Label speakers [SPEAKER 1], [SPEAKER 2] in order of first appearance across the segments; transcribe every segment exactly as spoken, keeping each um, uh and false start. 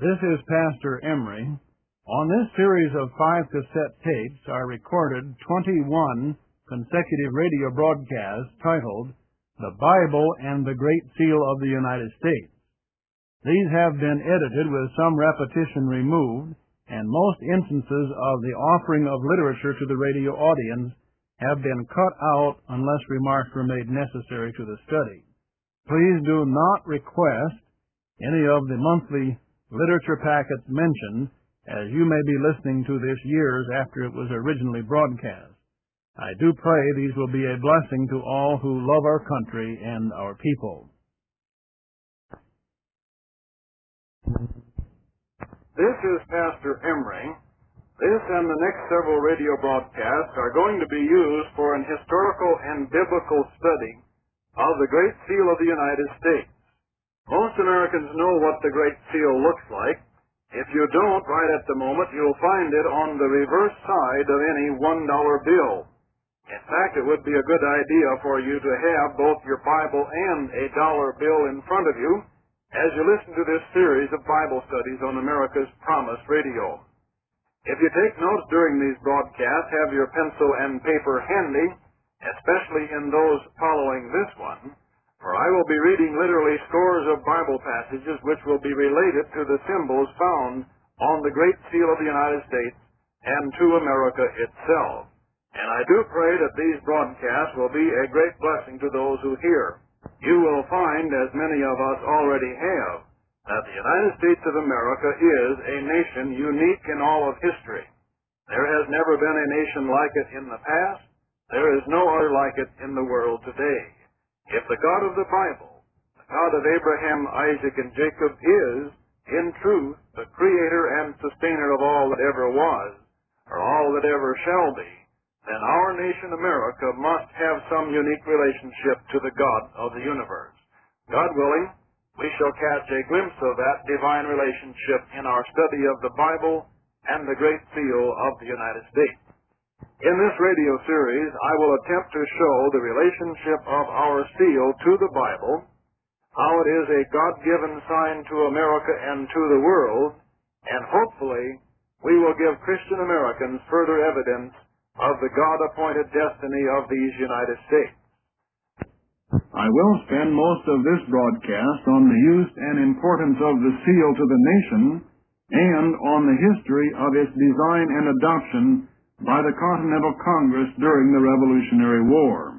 [SPEAKER 1] This is Pastor Emery. On this series of five cassette tapes are recorded twenty-one consecutive radio broadcasts titled The Bible and the Great Seal of the United States. These have been edited with some repetition removed, and most instances of the offering of literature to the radio audience have been cut out unless remarks were made necessary to the study. Please do not request any of the monthly literature packets mentioned, as you may be listening to this years after it was originally broadcast. I do pray these will be a blessing to all who love our country and our people.
[SPEAKER 2] This is Pastor Emery. This and the next several radio broadcasts are going to be used for an historical and biblical study of the Great Seal of the United States. Most Americans know what the Great Seal looks like. If you don't, right at the moment, you'll find it on the reverse side of any one dollar bill. In fact, it would be a good idea for you to have both your Bible and a dollar bill in front of you as you listen to this series of Bible studies on America's Promise Radio. If you take notes during these broadcasts, have your pencil and paper handy, especially in those following this one, for I will be reading literally scores of Bible passages which will be related to the symbols found on the Great Seal of the United States and to America itself. And I do pray that these broadcasts will be a great blessing to those who hear. You will find, as many of us already have, that the United States of America is a nation unique in all of history. There has never been a nation like it in the past. There is no other like it in the world today. If the God of the Bible, the God of Abraham, Isaac, and Jacob is, in truth, the creator and sustainer of all that ever was, or all that ever shall be, then our nation America must have some unique relationship to the God of the universe. God willing, we shall catch a glimpse of that divine relationship in our study of the Bible and the Great Seal of the United States. In this radio series, I will attempt to show the relationship of our seal to the Bible, how it is a God-given sign to America and to the world, and hopefully we will give Christian Americans further evidence of the God-appointed destiny of these United States.
[SPEAKER 1] I will spend most of this broadcast on the use and importance of the seal to the nation and on the history of its design and adoption by the Continental Congress during the Revolutionary War.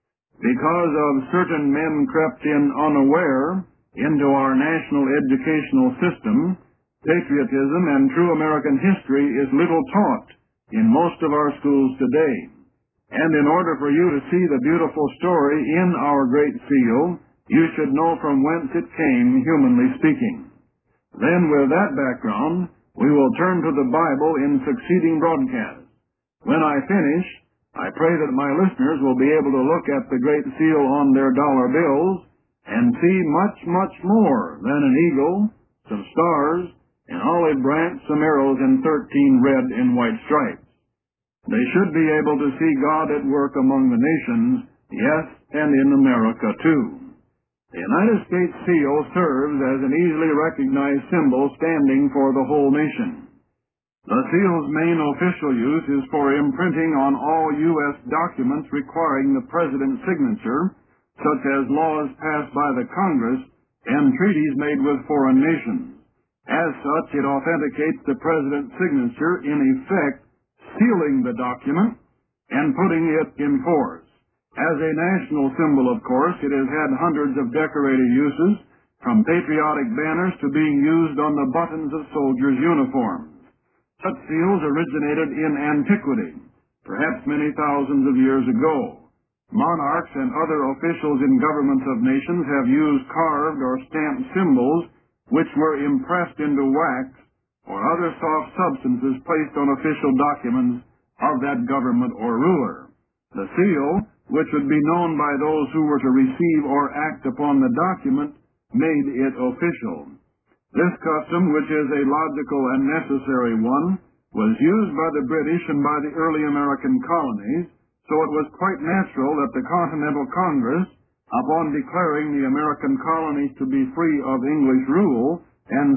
[SPEAKER 1] Because of certain men crept in unaware into our national educational system, patriotism and true American history is little taught in most of our schools today. And in order for you to see the beautiful story in our Great Seal, you should know from whence it came, humanly speaking. Then, with that background, we will turn to the Bible in succeeding broadcasts. When I finish, I pray that my listeners will be able to look at the Great Seal on their dollar bills and see much, much more than an eagle, some stars, an olive branch, some arrows, and thirteen red and white stripes. They should be able to see God at work among the nations, yes, and in America too. The United States seal serves as an easily recognized symbol standing for the whole nation. The seal's main official use is for imprinting on all U S documents requiring the President's signature, such as laws passed by the Congress and treaties made with foreign nations. As such, it authenticates the President's signature, in effect, sealing the document and putting it in force. As a national symbol, of course, it has had hundreds of decorated uses, from patriotic banners to being used on the buttons of soldiers' uniforms. Such seals originated in antiquity, perhaps many thousands of years ago. Monarchs and other officials in governments of nations have used carved or stamped symbols which were impressed into wax or other soft substances placed on official documents of that government or ruler. The seal, which would be known by those who were to receive or act upon the document, made it official. This custom, which is a logical and necessary one, was used by the British and by the early American colonies, so it was quite natural that the Continental Congress, upon declaring the American colonies to be free of English rule and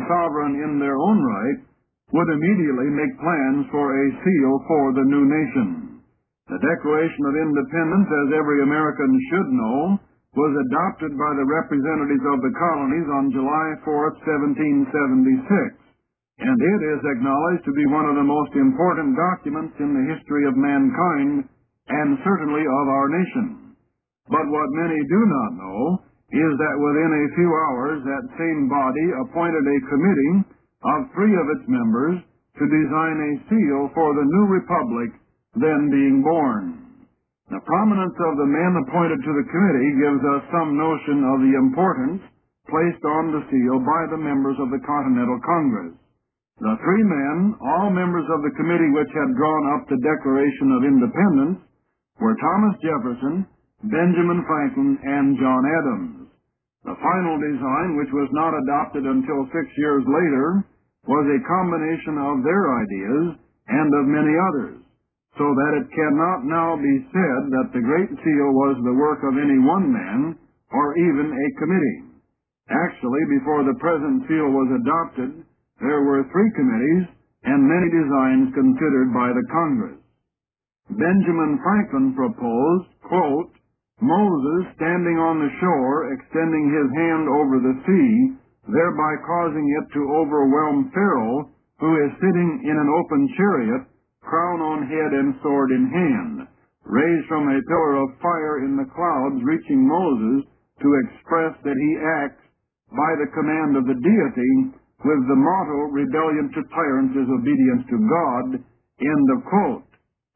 [SPEAKER 1] sovereign in their own right, would immediately make plans for a seal for the new nation. The Declaration of Independence, as every American should know, was adopted by the representatives of the colonies on July fourth, seventeen seventy-six, and it is acknowledged to be one of the most important documents in the history of mankind and certainly of our nation. But what many do not know is that within a few hours that same body appointed a committee of three of its members to design a seal for the new republic then being born. The prominence of the men appointed to the committee gives us some notion of the importance placed on the seal by the members of the Continental Congress. The three men, all members of the committee which had drawn up the Declaration of Independence, were Thomas Jefferson, Benjamin Franklin, and John Adams. The final design, which was not adopted until six years later, was a combination of their ideas and of many others, so that it cannot now be said that the Great Seal was the work of any one man or even a committee. Actually, before the present seal was adopted, there were three committees and many designs considered by the Congress. Benjamin Franklin proposed, quote, Moses standing on the shore, extending his hand over the sea, thereby causing it to overwhelm Pharaoh, who is sitting in an open chariot, crown on head and sword in hand, raised from a pillar of fire in the clouds, reaching Moses to express that he acts by the command of the deity, with the motto, rebellion to tyrants is obedience to God, end of quote.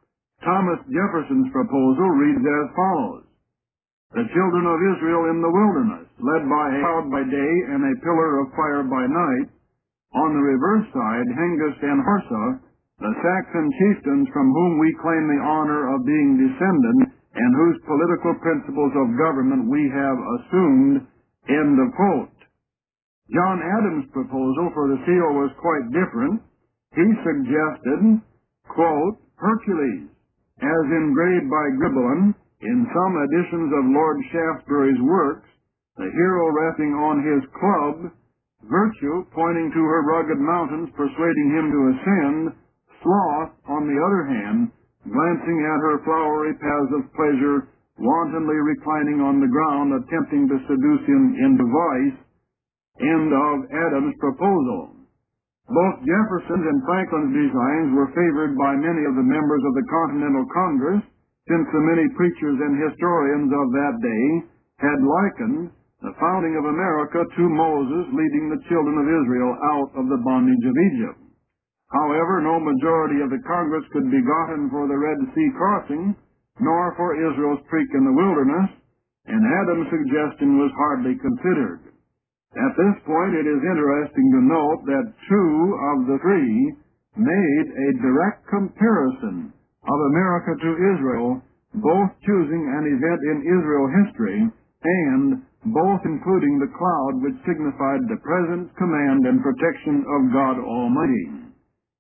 [SPEAKER 1] Thomas Jefferson's proposal reads as follows. The children of Israel in the wilderness, led by a cloud by day and a pillar of fire by night. On the reverse side, Hengist and Horsa, the Saxon chieftains from whom we claim the honor of being descended and whose political principles of government we have assumed, end of quote. John Adams' proposal for the seal was quite different. He suggested, quote, Hercules, as engraved by Gribelin, in some editions of Lord Shaftesbury's works, the hero resting on his club, Virtue pointing to her rugged mountains, persuading him to ascend, Sloth, on the other hand, glancing at her flowery paths of pleasure, wantonly reclining on the ground, attempting to seduce him into vice, end of Adams' proposal. Both Jefferson's and Franklin's designs were favored by many of the members of the Continental Congress, since the many preachers and historians of that day had likened the founding of America to Moses leading the children of Israel out of the bondage of Egypt. However, no majority of the Congress could be gotten for the Red Sea crossing, nor for Israel's creek in the wilderness, and Adams' suggestion was hardly considered. At this point, it is interesting to note that two of the three made a direct comparison of America to Israel, both choosing an event in Israel history, and both including the cloud which signified the presence, command, and protection of God Almighty.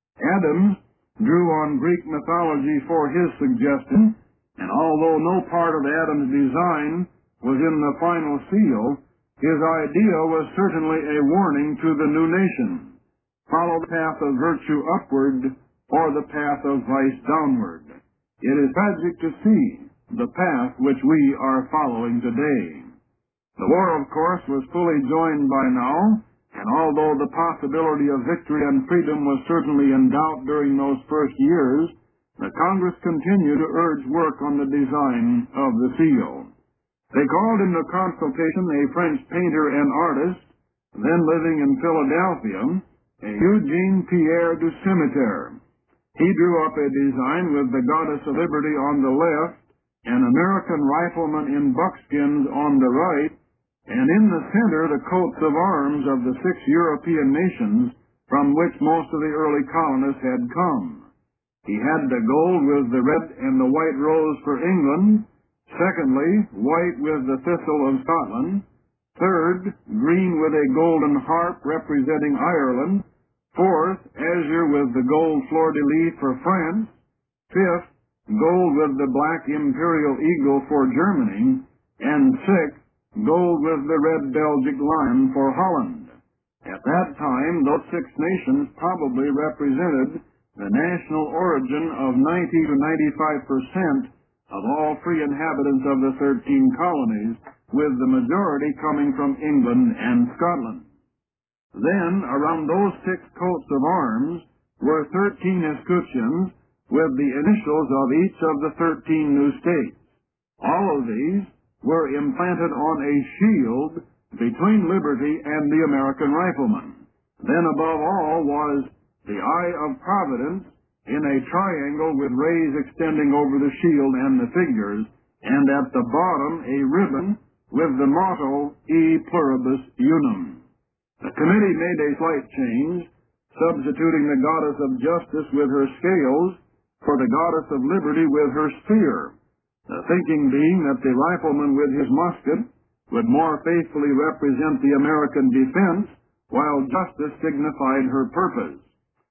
[SPEAKER 1] Adams drew on Greek mythology for his suggestion, and although no part of Adams' design was in the final seal, his idea was certainly a warning to the new nation. Follow the path of virtue upward, or the path of vice downward. It is tragic to see the path which we are following today. The war, of course, was fully joined by now, and although the possibility of victory and freedom was certainly in doubt during those first years, the Congress continued to urge work on the design of the seal. They called into consultation a French painter and artist, then living in Philadelphia, a Eugene Pierre du Cimetière. He drew up a design with the Goddess of Liberty on the left, an American rifleman in buckskins on the right, and in the center the coats of arms of the six European nations from which most of the early colonists had come. He had the gold with the red and the white rose for England, secondly, white with the thistle of Scotland, third, green with a golden harp representing Ireland, fourth, azure with the gold fleur-de-lis for France, fifth, gold with the black imperial eagle for Germany, and sixth, gold with the red Belgic lion for Holland. At that time, those six nations probably represented the national origin of ninety to ninety-five percent of all free inhabitants of the thirteen colonies, with the majority coming from England and Scotland. Then, around those six coats of arms were thirteen escutcheons with the initials of each of the thirteen new states. All of these were implanted on a shield between Liberty and the American rifleman. Then above all was the Eye of Providence in a triangle with rays extending over the shield and the figures, and at the bottom a ribbon with the motto E Pluribus Unum. The committee made a slight change, substituting the goddess of justice with her scales for the goddess of liberty with her spear, the thinking being that the rifleman with his musket would more faithfully represent the American defense, while justice signified her purpose.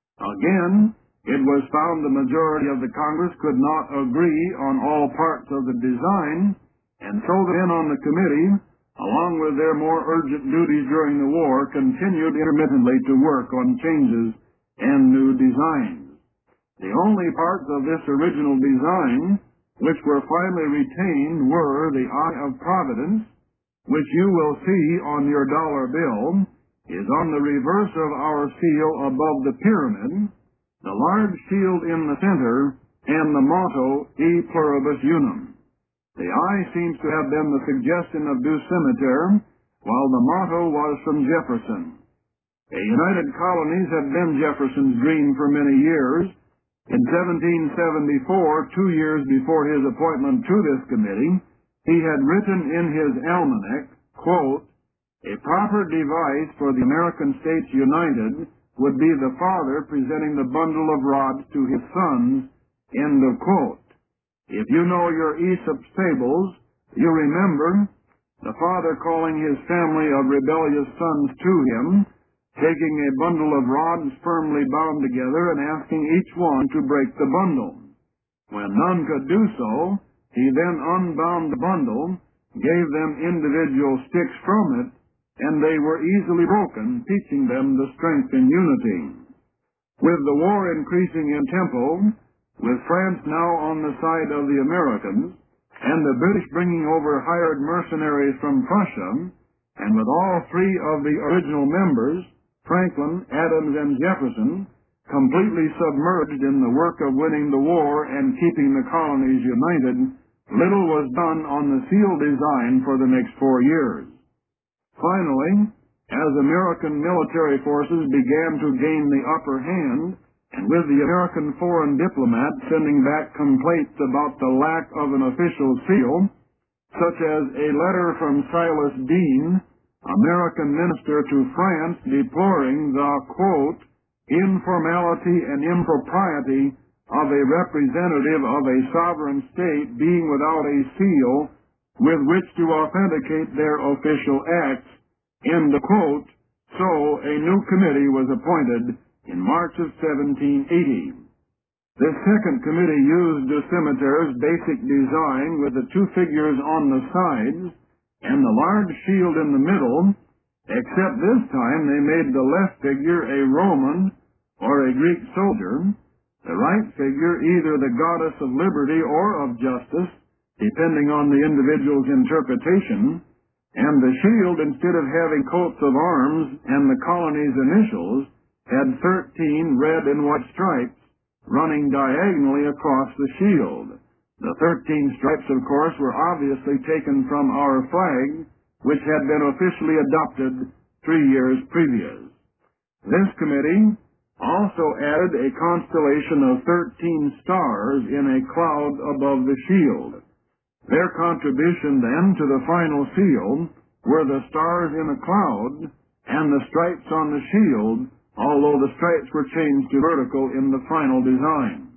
[SPEAKER 1] Again, it was found the majority of the Congress could not agree on all parts of the design, and so the men on the committee, along with their more urgent duties during the war, continued intermittently to work on changes and new designs. The only parts of this original design which were finally retained were the Eye of Providence, which you will see on your dollar bill, is on the reverse of our seal above the pyramid, the large shield in the center, and the motto E Pluribus Unum. The eye seems to have been the suggestion of Du Cimetière, while the motto was from Jefferson. The United Colonies had been Jefferson's dream for many years. In seventeen seventy-four, two years before his appointment to this committee, he had written in his almanac, quote, "A proper device for the American States United would be the father presenting the bundle of rods to his sons," end of quote. If you know your Aesop's fables, you remember the father calling his family of rebellious sons to him, taking a bundle of rods firmly bound together and asking each one to break the bundle. When none could do so, he then unbound the bundle, gave them individual sticks from it, and they were easily broken, teaching them the strength in unity. With the war increasing in tempo, with France now on the side of the Americans, and the British bringing over hired mercenaries from Prussia, and with all three of the original members, Franklin, Adams, and Jefferson, completely submerged in the work of winning the war and keeping the colonies united, little was done on the seal design for the next four years. Finally, as American military forces began to gain the upper hand, and with the American foreign diplomat sending back complaints about the lack of an official seal, such as a letter from Silas Deane, American minister to France, deploring the, quote, informality and impropriety of a representative of a sovereign state being without a seal with which to authenticate their official acts, end of quote. So a new committee was appointed in March of seventeen eighty. This second committee used Du Cimitaire's basic design with the two figures on the sides and the large shield in the middle, except this time they made the left figure a Roman or a Greek soldier, the right figure either the goddess of liberty or of justice, depending on the individual's interpretation, and the shield, instead of having coats of arms and the colony's initials, had thirteen red and white stripes running diagonally across the shield. The thirteen stripes, of course, were obviously taken from our flag, which had been officially adopted three years previous. This committee also added a constellation of thirteen stars in a cloud above the shield. Their contribution then to the final seal were the stars in a cloud and the stripes on the shield, although the stripes were changed to vertical in the final design.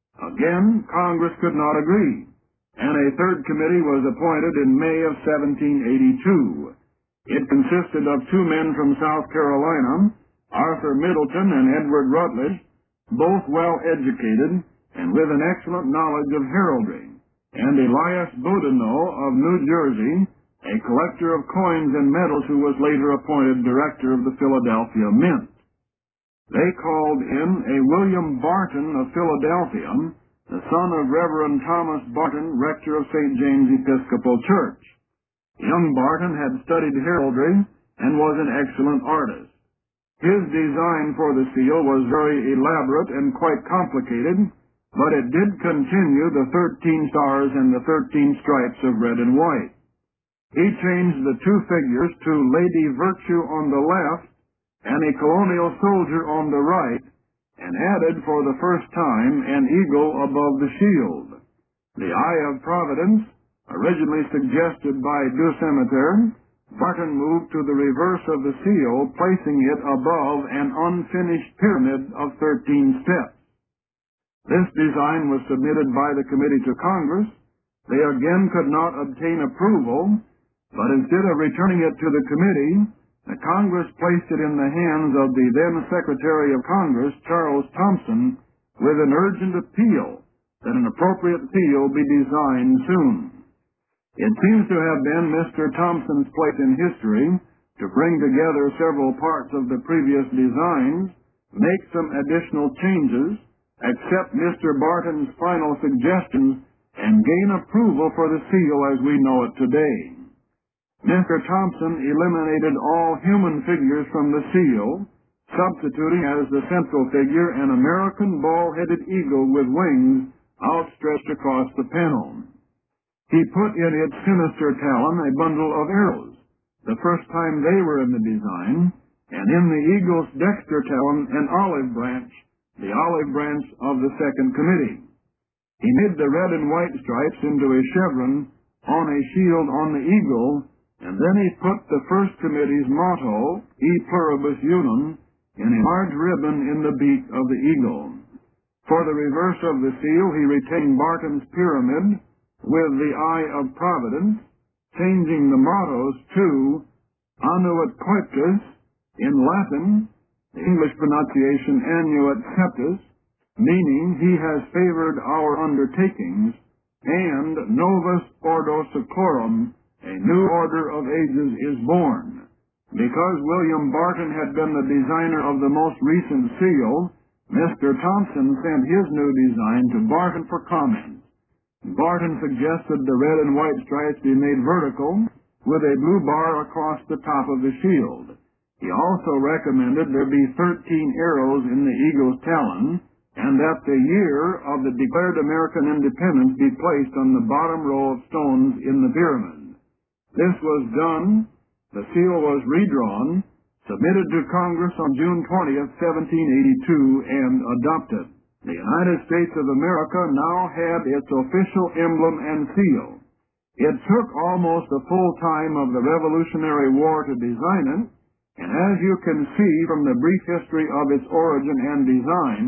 [SPEAKER 1] Again, Congress could not agree, and a third committee was appointed in May of seventeen eighty-two. It consisted of two men from South Carolina, Arthur Middleton and Edward Rutledge, both well educated and with an excellent knowledge of heraldry, and Elias Boudinot of New Jersey, a collector of coins and medals who was later appointed director of the Philadelphia Mint. They called in a William Barton of Philadelphia, the son of Reverend Thomas Barton, rector of Saint James Episcopal Church. Young Barton had studied heraldry and was an excellent artist. His design for the seal was very elaborate and quite complicated, but it did continue the thirteen stars and the thirteen stripes of red and white. He changed the two figures to Lady Virtue on the left and a colonial soldier on the right, and added for the first time an eagle above the shield. The Eye of Providence, originally suggested by Dussemeter, Barton moved to the reverse of the seal, placing it above an unfinished pyramid of thirteen steps. This design was submitted by the committee to Congress. They again could not obtain approval, but instead of returning it to the committee, the Congress placed it in the hands of the then Secretary of Congress, Charles Thompson, with an urgent appeal that an appropriate seal be designed soon. It seems to have been Mister Thompson's place in history to bring together several parts of the previous designs, make some additional changes, accept Mister Barton's final suggestions, and gain approval for the seal as we know it today. Mister Thompson eliminated all human figures from the seal, substituting as the central figure an American ball-headed eagle with wings outstretched across the panel. He put in its sinister talon a bundle of arrows, the first time they were in the design, and in the eagle's dexter talon an olive branch, the olive branch of the second committee. He made the red and white stripes into a chevron on a shield on the eagle, and then he put the first committee's motto, E Pluribus Unum, in a large ribbon in the beak of the eagle. For the reverse of the seal, he retained Barton's pyramid with the Eye of Providence, changing the mottos to Annuit Coeptis in Latin, the English pronunciation Annuit Septis, meaning he has favored our undertakings, and Novus Ordo Seclorum, a new order of ages is born. Because William Barton had been the designer of the most recent seal, Mister Thompson sent his new design to Barton for comment. Barton suggested the red and white stripes be made vertical, with a blue bar across the top of the shield. He also recommended there be thirteen arrows in the eagle's talon, and that the year of the declared American independence be placed on the bottom row of stones in the pyramid. This was done, the seal was redrawn, submitted to Congress on June twentieth, seventeen eighty-two, and adopted. The United States of America now had its official emblem and seal. It took almost a full time of the Revolutionary War to design it, and as you can see from the brief history of its origin and design,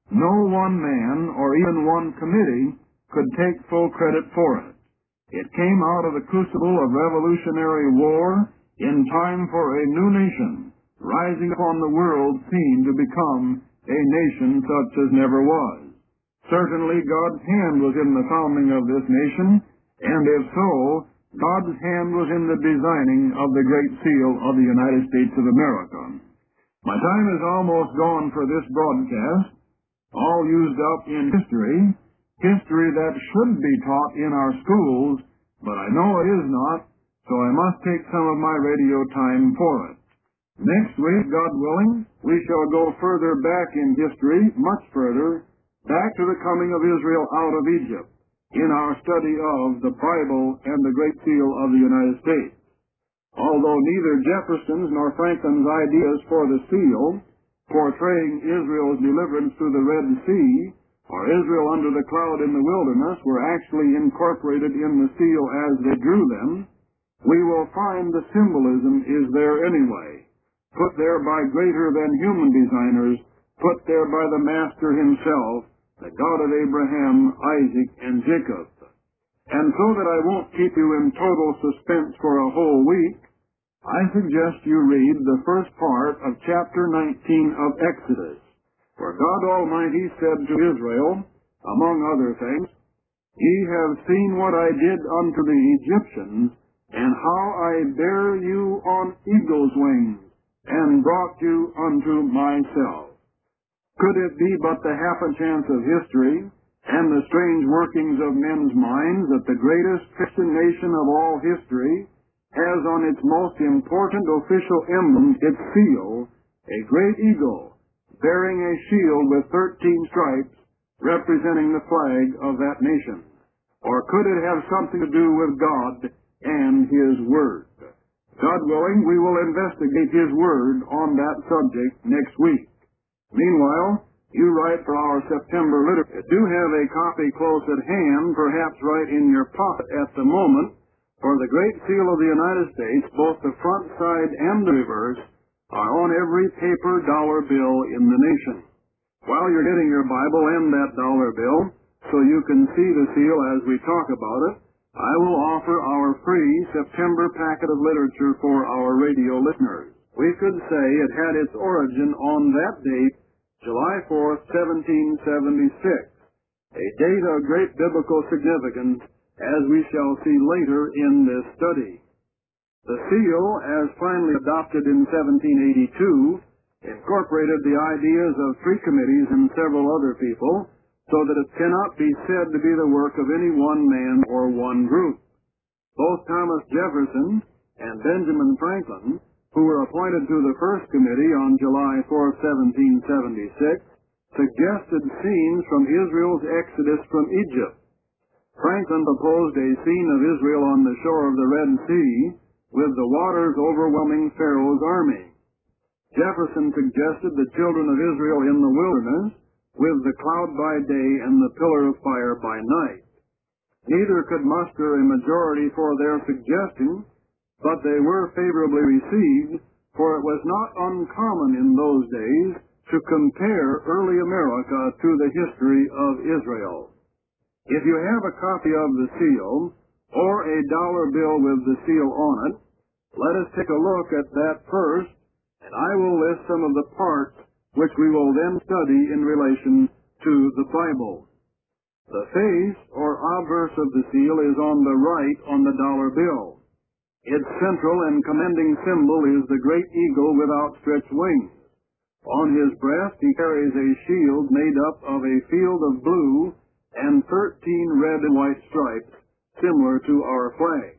[SPEAKER 1] no one man or even one committee could take full credit for it. It came out of the crucible of Revolutionary War in time for a new nation, rising upon the world scene to become a nation such as never was. Certainly God's hand was in the founding of this nation, and if so, God's hand was in the designing of the Great Seal of the United States of America. My time is almost gone for this broadcast, all used up in history, history that should be taught in our schools, but I know it is not, so I must take some of my radio time for it. Next week, God willing, we shall go further back in history, much further, back to the coming of Israel out of Egypt, in our study of the Bible and the Great Seal of the United States. Although neither Jefferson's nor Franklin's ideas for the seal, portraying Israel's deliverance through the Red Sea, or Israel under the cloud in the wilderness, were actually incorporated in the seal as they drew them, we will find the symbolism is there anyway, put there by greater than human designers, put there by the Master himself, the God of Abraham, Isaac, and Jacob. And so that I won't keep you in total suspense for a whole week, I suggest you read the first part of chapter nineteen of Exodus, where God Almighty said to Israel, among other things, Ye have seen what I did unto the Egyptians, and how I bare you on eagle's wings, and brought you unto myself. Could it be but the happen-chance of history, and the strange workings of men's minds, that the greatest Christian nation of all history has on its most important official emblem, its seal, a great eagle, bearing a shield with thirteen stripes, representing the flag of that nation? Or could it have something to do with God and His Word? God willing, we will investigate His Word on that subject next week. Meanwhile, you write for our September literature. Do have a copy close at hand, perhaps right in your pocket at the moment, for the Great Seal of the United States, both the front side and the reverse, are on every paper dollar bill in the nation. While you're getting your Bible and that dollar bill, so you can see the seal as we talk about it, I will offer our free September packet of literature for our radio listeners. We could say it had its origin on that date, July fourth, seventeen seventy-six, a date of great biblical significance, as we shall see later in this study. The seal, as finally adopted in seventeen eighty-two, incorporated the ideas of three committees and several other people, so that it cannot be said to be the work of any one man or one group. Both Thomas Jefferson and Benjamin Franklin, who were appointed to the first committee on July fourth, seventeen seventy-six, suggested scenes from Israel's exodus from Egypt. Franklin proposed a scene of Israel on the shore of the Red Sea, with the waters overwhelming Pharaoh's army. Jefferson suggested the children of Israel in the wilderness, with the cloud by day and the pillar of fire by night. Neither could muster a majority for their suggestion, but they were favorably received, for it was not uncommon in those days to compare early America to the history of Israel. If you have a copy of the seal, or a dollar bill with the seal on it, let us take a look at that first, and I will list some of the parts which we will then study in relation to the Bible. The face, or obverse of the seal, is on the right on the dollar bill. Its central and commanding symbol is the great eagle with outstretched wings. On his breast he carries a shield made up of a field of blue and thirteen red and white stripes, similar to our flag.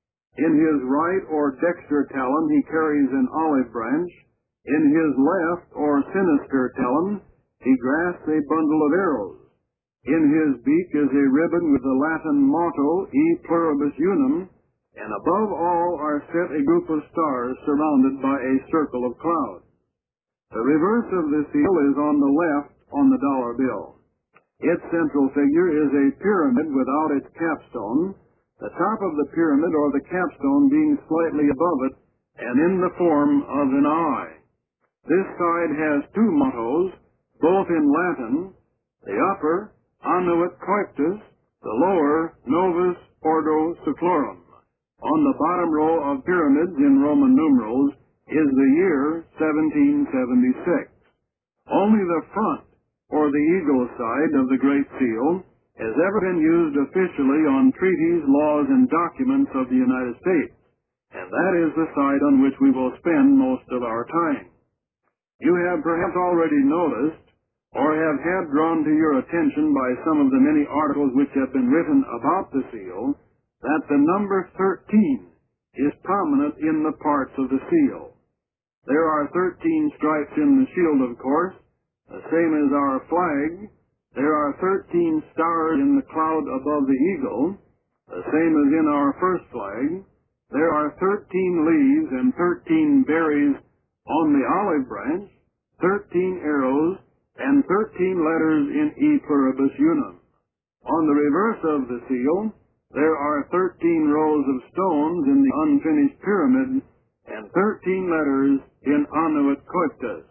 [SPEAKER 1] In his right or dexter talon he carries an olive branch. In his left or sinister talon he grasps a bundle of arrows. In his beak is a ribbon with the Latin motto, E pluribus unum, and above all are set a group of stars surrounded by a circle of clouds. The reverse of the seal is on the left on the dollar bill. Its central figure is a pyramid without its capstone, the top of the pyramid or the capstone being slightly above it and in the form of an eye. This side has two mottos, both in Latin, the upper, Annuit Coeptis, the lower, Novus Ordo Seclorum. On the bottom row of pyramids in Roman numerals is the year seventeen seventy-six. Only the front, or the eagle side of the Great Seal, has ever been used officially on treaties, laws, and documents of the United States, and that is the side on which we will spend most of our time. You have perhaps already noticed, or have had drawn to your attention by some of the many articles which have been written about the seal, that the number thirteen is prominent in the parts of the seal. There are thirteen stripes in the shield, of course, the same as our flag. There are thirteen stars in the cloud above the eagle, the same as in our first flag. There are thirteen leaves and thirteen berries on the olive branch, thirteen arrows, and thirteen letters in E pluribus unum. On the reverse of the seal, there are thirteen rows of stones in the unfinished pyramid, and thirteen letters in Annuit Coeptis.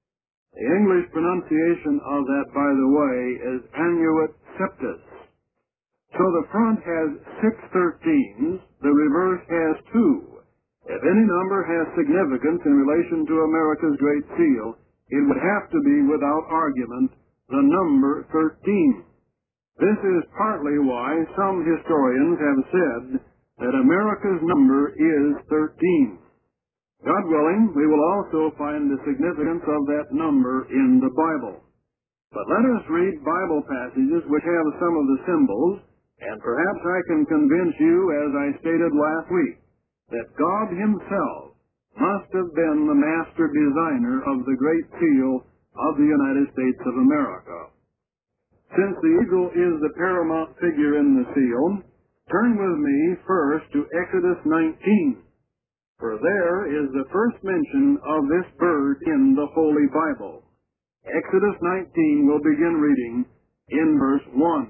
[SPEAKER 1] The English pronunciation of that, by the way, is Annuit Septis. So the front has six thirteens, the reverse has two. If any number has significance in relation to America's Great Seal, it would have to be, without argument, the number thirteen. This is partly why some historians have said that America's number is thirteen. God willing, we will also find the significance of that number in the Bible. But let us read Bible passages which have some of the symbols, and perhaps I can convince you, as I stated last week, that God Himself must have been the master designer of the Great Seal of the United States of America. Since the eagle is the paramount figure in the seal, turn with me first to Exodus nineteen, for there is the first mention of this bird in the Holy Bible. Exodus nineteen, we'll begin reading in verse one.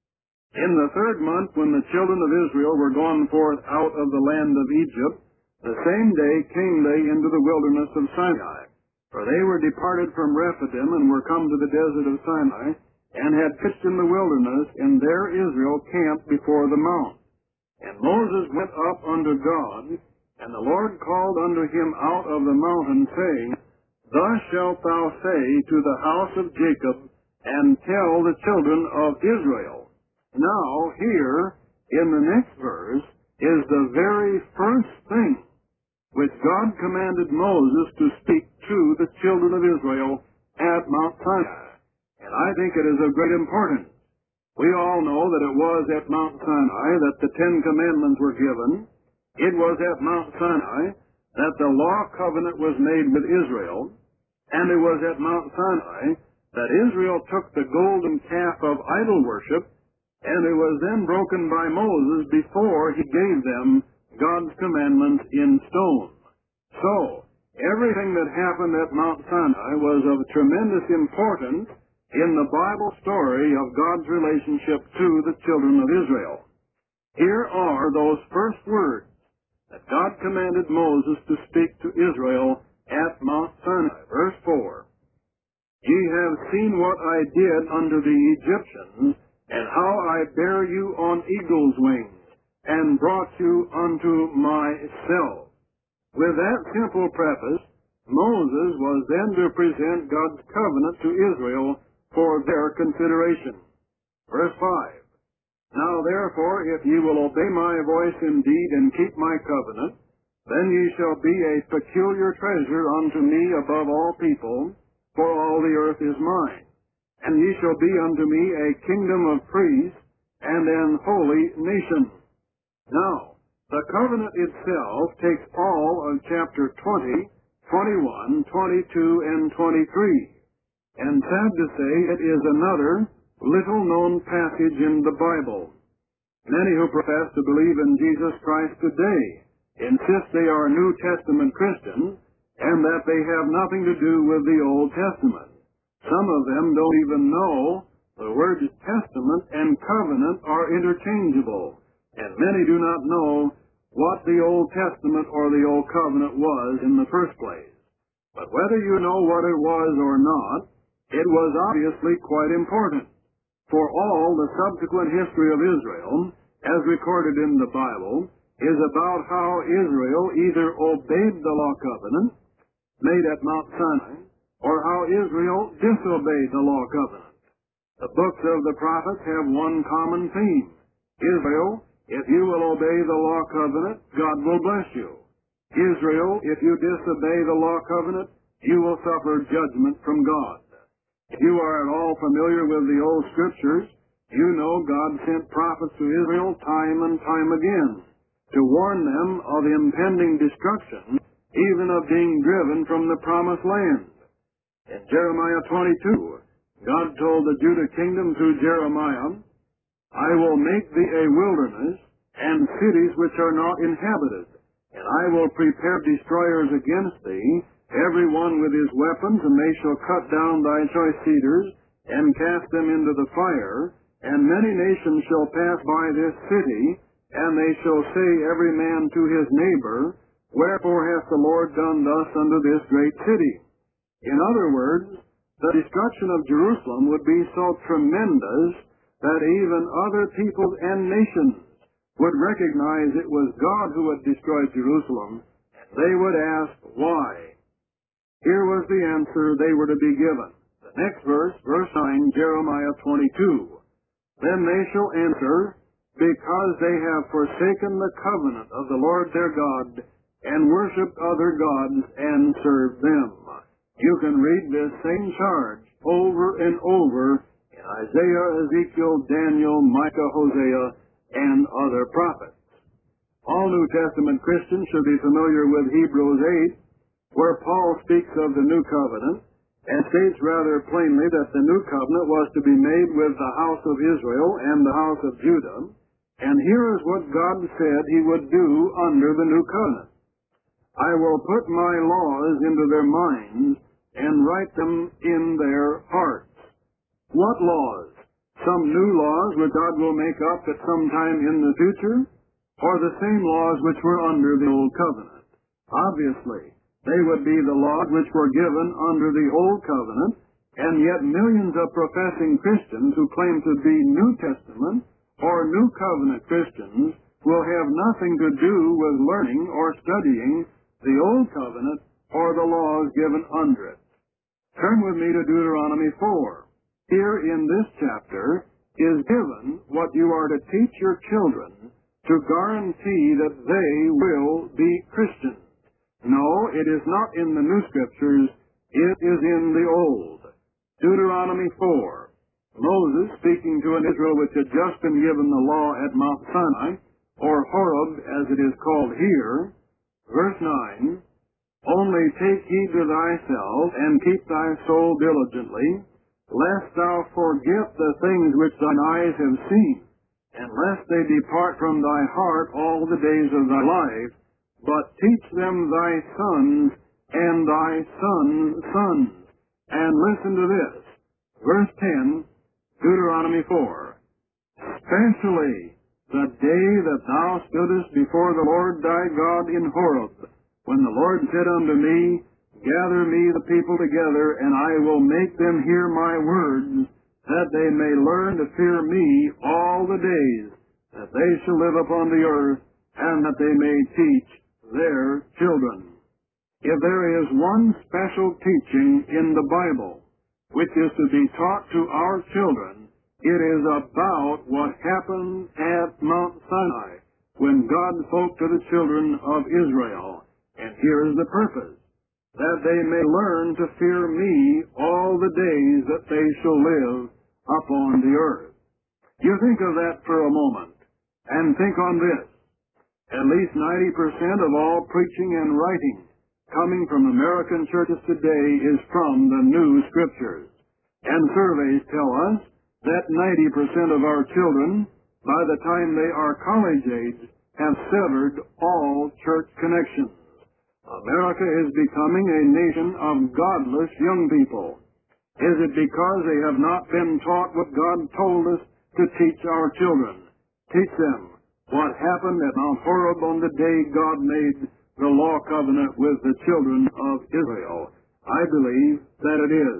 [SPEAKER 1] In the third month, when the children of Israel were gone forth out of the land of Egypt, the same day came they into the wilderness of Sinai. For they were departed from Rephidim, and were come to the desert of Sinai, and had pitched in the wilderness, and there Israel camped before the mount. And Moses went up unto God, and the Lord called unto him out of the mountain, saying, Thus shalt thou say to the house of Jacob, and tell the children of Israel. Now, here, in the next verse, is the very first thing which God commanded Moses to speak to the children of Israel at Mount Sinai. And I think it is of great importance. We all know that it was at Mount Sinai that the Ten Commandments were given. It was at Mount Sinai that the law covenant was made with Israel. And it was at Mount Sinai that Israel took the golden calf of idol worship, and it was then broken by Moses before he gave them God's commandments in stone. So, everything that happened at Mount Sinai was of tremendous importance in the Bible story of God's relationship to the children of Israel. Here are those first words that God commanded Moses to speak to Israel at Mount Sinai. Verse four, Ye have seen what I did unto the Egyptians, and how I bare you on eagle's wings, and brought you unto myself. With that simple preface, Moses was then to present God's covenant to Israel for their consideration. Verse five, Now therefore, if ye will obey my voice indeed, and keep my covenant, then ye shall be a peculiar treasure unto me above all people, for all the earth is mine. And ye shall be unto me a kingdom of priests, and an holy nation. Now, the covenant itself takes all of chapter twenty, twenty-one, twenty-two, and twenty-three. And sad to say, it is another little-known passage in the Bible. Many who profess to believe in Jesus Christ today insist they are New Testament Christians, and that they have nothing to do with the Old Testament. Some of them don't even know the words testament and covenant are interchangeable, and many do not know what the Old Testament or the Old Covenant was in the first place. But whether you know what it was or not, it was obviously quite important. For all the subsequent history of Israel, as recorded in the Bible, is about how Israel either obeyed the law covenant made at Mount Sinai, or how Israel disobeyed the law covenant. The books of the prophets have one common theme. Israel, if you will obey the law covenant, God will bless you. Israel, if you disobey the law covenant, you will suffer judgment from God. If you are at all familiar with the old scriptures, you know God sent prophets to Israel time and time again to warn them of impending destruction, even of being driven from the promised land. In Jeremiah twenty-two, God told the Judah kingdom through Jeremiah, I will make thee a wilderness, and cities which are not inhabited, and I will prepare destroyers against thee, every one with his weapons, and they shall cut down thy choice cedars, and cast them into the fire, and many nations shall pass by this city, and they shall say every man to his neighbor, Wherefore hath the Lord done thus unto this great city? In other words, the destruction of Jerusalem would be so tremendous that even other peoples and nations would recognize it was God who had destroyed Jerusalem. They would ask, why? Here was the answer they were to be given. The next verse, verse nine, Jeremiah twenty-two. Then they shall answer,
[SPEAKER 2] because they have forsaken the covenant of the Lord their God, and worshipped other gods and served them. You can read this same charge over and over in Isaiah, Ezekiel, Daniel, Micah, Hosea, and other prophets. All New Testament Christians should be familiar with Hebrews eight, where Paul speaks of the new covenant, and states rather plainly that the new covenant was to be made with the house of Israel and the house of Judah, and here is what God said he would do under the new covenant. I will put my laws into their minds and write them in their hearts. What laws? Some new laws which God will make up at some time in the future, or the same laws which were under the old covenant? Obviously, they would be the laws which were given under the old covenant, and yet millions of professing Christians who claim to be New Testament or New Covenant Christians will have nothing to do with learning or studying the Old Covenant or the laws given under it. Turn with me to Deuteronomy four. Here in this chapter is given what you are to teach your children to guarantee that they will be Christians. No, it is not in the New Scriptures, it is in the Old. Deuteronomy four. Moses, speaking to an Israel which had just been given the law at Mount Sinai, or Horeb as it is called here, verse nine, Only take heed to thyself, and keep thy soul diligently, lest thou forget the things which thine eyes have seen, and lest they depart from thy heart all the days of thy life, but teach them thy sons and thy sons' sons. And listen to this, verse ten, Deuteronomy four. Especially the day that thou stoodest before the Lord thy God in Horeb, when the Lord said unto me, Gather me the people together, and I will make them hear my words, that they may learn to fear me all the days that they shall live upon the earth, and that they may teach their children. If there is one special teaching in the Bible which is to be taught to our children, it is about what happened at Mount Sinai when God spoke to the children of Israel. And here is the purpose, that they may learn to fear me all the days that they shall live upon the earth. You think of that for a moment, and think on this. At least ninety percent of all preaching and writing coming from American churches today is from the New Scriptures. And surveys tell us that ninety percent of our children, by the time they are college age, have severed all church connections. America is becoming a nation of godless young people. Is it because they have not been taught what God told us to teach our children? Teach them what happened at Mount Horeb on the day God made the law covenant with the children of Israel. I believe that it is.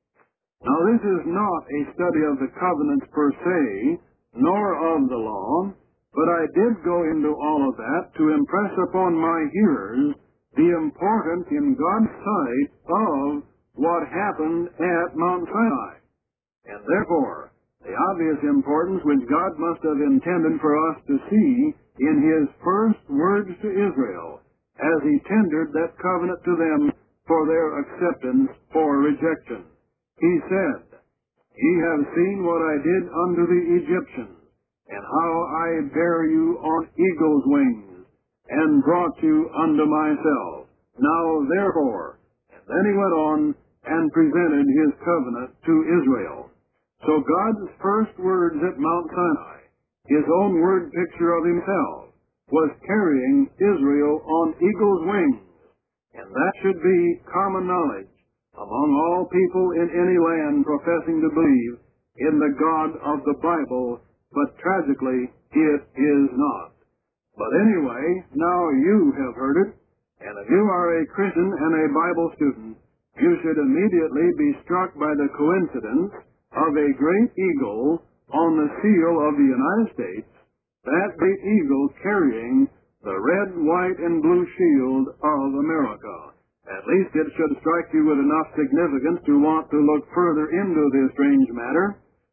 [SPEAKER 2] Now, this is not a study of the covenants per se, nor of the law, but I did go into all of that to impress upon my hearers the importance in God's sight of what happened at Mount Sinai. And therefore, the obvious importance which God must have intended for us to see in His first words to Israel as He tendered that covenant to them for their acceptance or rejection. He said, Ye have seen what I did unto the Egyptians, and how I bare you on eagle's wings, and brought you unto myself. Now therefore, and then he went on and presented his covenant to Israel. So God's first words at Mount Sinai, his own word picture of himself, was carrying Israel on eagle's wings. And that should be common knowledge among all people in any land professing to believe in the God of the Bible, but tragically it is not. But anyway, now you have heard it, and if you are a Christian and a Bible student, you should immediately be struck by the coincidence of a great eagle on the seal of the United States, that great eagle carrying the red, white, and blue shield of America. At least it should strike you with enough significance to want to look further into this strange matter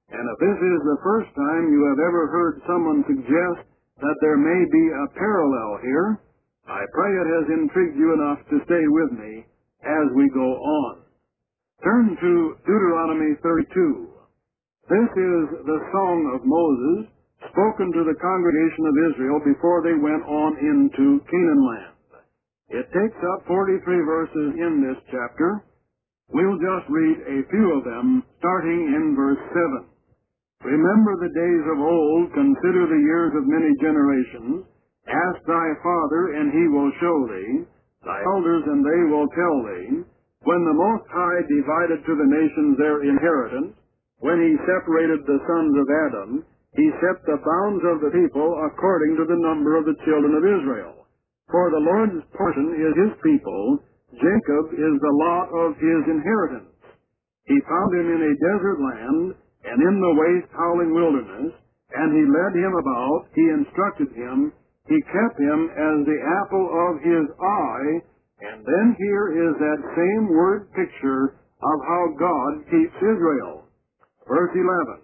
[SPEAKER 1] And if this is the first time you have ever heard someone suggest that there may be a parallel here, I pray it has intrigued you enough to stay with me as we go on. Turn to Deuteronomy thirty-two. This is the Song of Moses, spoken to the congregation of Israel before they went on into Canaan land. It takes up forty-three verses in this chapter. We'll just read a few of them, starting in verse seven. Remember the days of old, consider the years of many generations. Ask thy father, and he will show thee, thy elders, and they will tell thee, when the Most High divided to the nations their inheritance, when he separated the sons of Adam, he set the bounds of the people according to the number of the children of Israel. For the Lord's portion is his people, Jacob is the lot of his inheritance. He found him in a desert land, and in the waste howling wilderness, and he led him about, he instructed him, he kept him as the apple of his eye, and then here is that same word picture of how God keeps Israel. Verse eleven,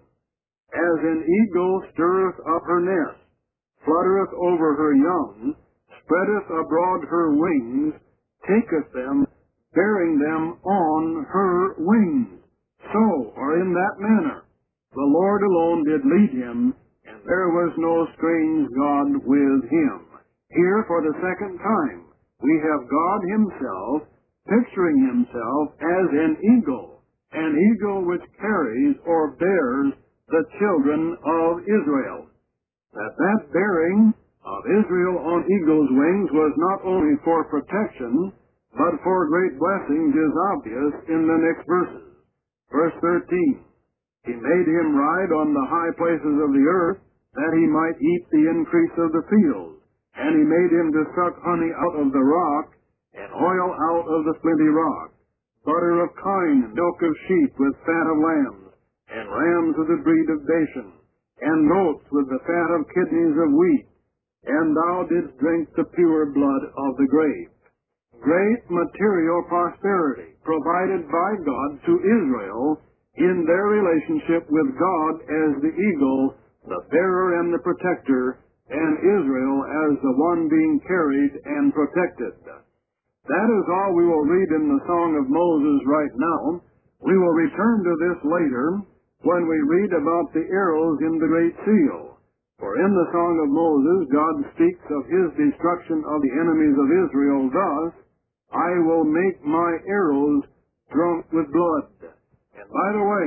[SPEAKER 1] as an eagle stirreth up her nest, fluttereth over her young, spreadeth abroad her wings, taketh them, bearing them on her wings. So, or in that manner, the Lord alone did lead him, and there was no strange God with him. Here, for the second time, we have God himself picturing himself as an eagle, an eagle which carries or bears the children of Israel. That that bearing of Israel on eagle's wings was not only for protection, but for great blessings is obvious in the next verses. Verse thirteen, he made him ride on the high places of the earth, that he might eat the increase of the fields. And he made him to suck honey out of the rock, and oil out of the flinty rock, butter of kine, and milk of sheep with fat of lambs, and rams of the breed of Bashan, and goats with the fat of kidneys of wheat. And thou didst drink the pure blood of the grape. Great material prosperity provided by God to Israel in their relationship with God as the eagle, the bearer and the protector, and Israel as the one being carried and protected. That is all we will read in the Song of Moses right now. We will return to this later when we read about the arrows in the Great Seal. For in the Song of Moses, God speaks of his destruction of the enemies of Israel thus, I will make my arrows drunk with blood. And by the way,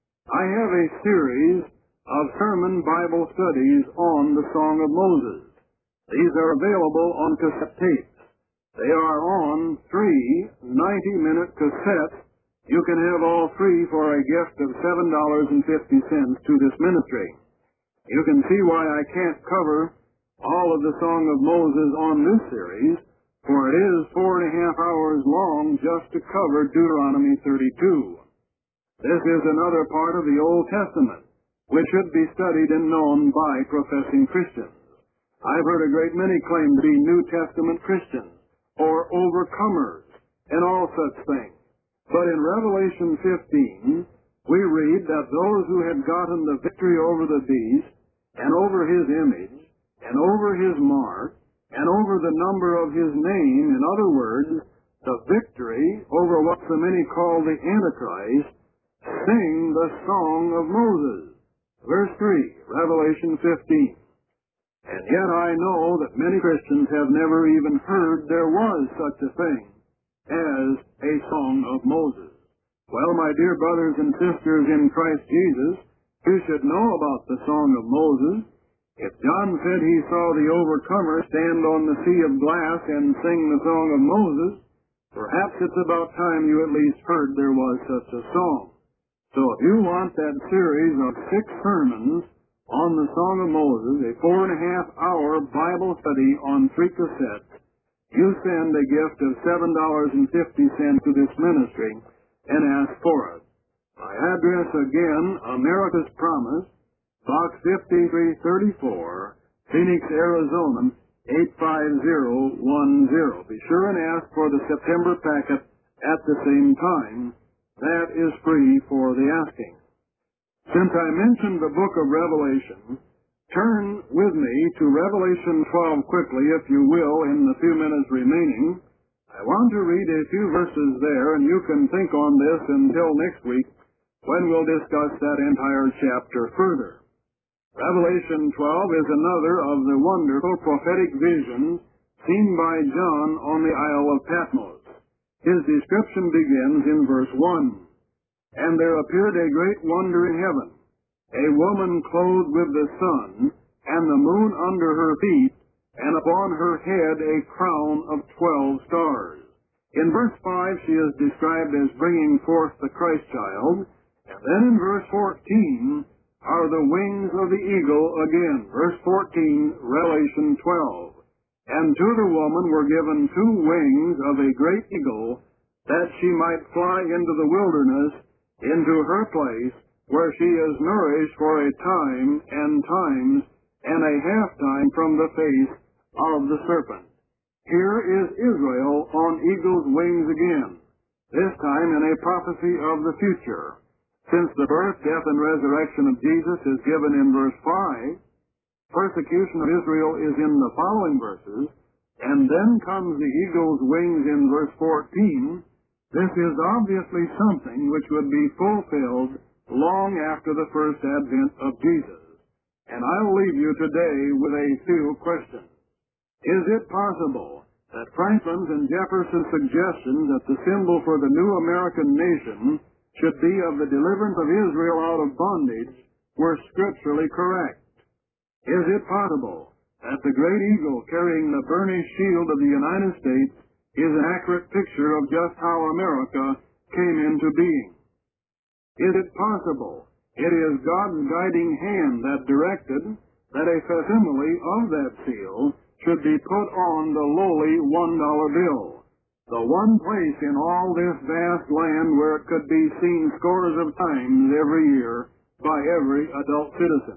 [SPEAKER 1] I have a series of sermon Bible studies on the Song of Moses. These are available on cassette tapes. They are on three ninety-minute cassettes. You can have all three for a gift of seven dollars and fifty cents to this ministry. You can see why I can't cover all of the Song of Moses on this series, for it is four and a half hours long just to cover Deuteronomy thirty-two. This is another part of the Old Testament, which should be studied and known by professing Christians. I've heard a great many claim to be New Testament Christians, or overcomers, and all such things. But in Revelation fifteen, we read that those who had gotten the victory over the beast, and over his image, and over his mark, and over the number of his name, in other words, the victory over what so many call the Antichrist, sing the Song of Moses. Verse three, Revelation fifteen. And yet I know that many Christians have never even heard there was such a thing as a Song of Moses. Well, my dear brothers and sisters in Christ Jesus, you should know about the Song of Moses. If John said he saw the overcomer stand on the sea of glass and sing the Song of Moses, perhaps it's about time you at least heard there was such a song. So if you want that series of six sermons on the Song of Moses, a four and a half hour Bible study on three cassettes, you send a gift of seven dollars and fifty cents to this ministry and ask for it. My address again, America's Promise, Box fifty-three thirty-four, Phoenix, Arizona, eight five zero one zero. Be sure and ask for the September packet at the same time. That is free for the asking. Since I mentioned the book of Revelation, turn with me to Revelation twelve quickly, if you will, in the few minutes remaining. I want to read a few verses there, and you can think on this until next week when we'll discuss that entire chapter further. Revelation twelve is another of the wonderful prophetic visions seen by John on the Isle of Patmos. His description begins in verse one. And there appeared a great wonder in heaven, a woman clothed with the sun, and the moon under her feet, and upon her head a crown of twelve stars. In verse five she is described as bringing forth the Christ child, and then in verse fourteen are the wings of the eagle again. Verse fourteen, Revelation twelve. And to the woman were given two wings of a great eagle, that she might fly into the wilderness, into her place, where she is nourished for a time and times and a half time from the face of the serpent. Here is Israel on eagle's wings again, this time in a prophecy of the future. Since the birth, death, and resurrection of Jesus is given in verse five, persecution of Israel is in the following verses, and then comes the eagle's wings in verse fourteen. This is obviously something which would be fulfilled long after the first advent of Jesus. And I'll leave you today with a few questions. Is it possible that Franklin's and Jefferson's suggestions that the symbol for the new American nation should be of the deliverance of Israel out of bondage were scripturally correct? Is it possible that the great eagle carrying the burnished shield of the United States is an accurate picture of just how America came into being? Is it possible it is God's guiding hand that directed that a facsimile of that seal should be put on the lowly one dollar bill, the one place in all this vast land where it could be seen scores of times every year by every adult citizen?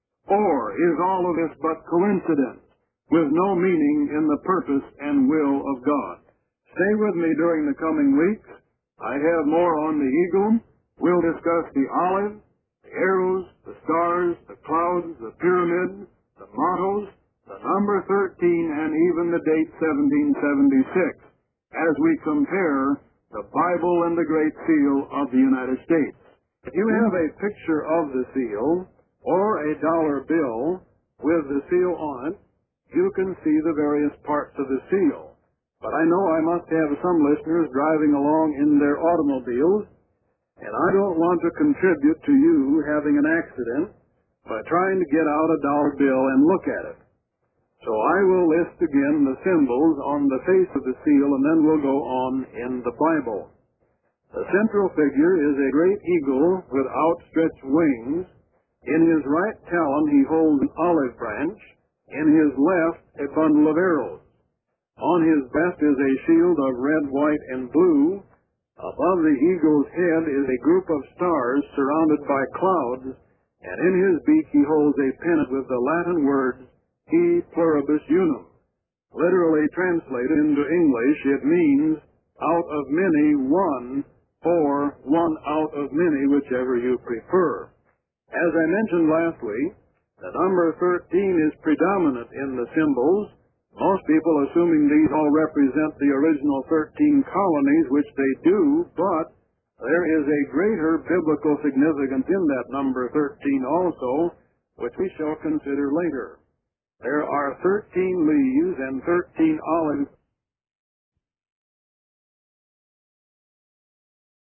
[SPEAKER 1] Or is all of this but coincidence, with no meaning in the purpose and will of God? Stay with me during the coming weeks. I have more on the eagle. We'll discuss the olive, the arrows, the stars, the clouds, the pyramid, the mottos, the number thirteen, and even the date seventeen seventy-six, as we compare the Bible and the Great Seal of the United States. If you have a picture of the seal, or a dollar bill with the seal on it, you can see the various parts of the seal. But I know I must have some listeners driving along in their automobiles, and I don't want to contribute to you having an accident by trying to get out a dollar bill and look at it. So I will list again the symbols on the face of the seal, and then we'll go on in the Bible. The central figure is a great eagle with outstretched wings. In his right talon he holds an olive branch, in his left a bundle of arrows. On his breast is a shield of red, white, and blue. Above the eagle's head is a group of stars surrounded by clouds, and in his beak he holds a pennant with the Latin words, E pluribus unum. Literally translated into English, it means, out of many, one, or one out of many, whichever you prefer. As I mentioned last week, the number thirteen is predominant in the symbols, most people assuming these all represent the original thirteen colonies, which they do, but there is a greater biblical significance in that number thirteen also, which we shall consider later. There are thirteen leaves and thirteen olive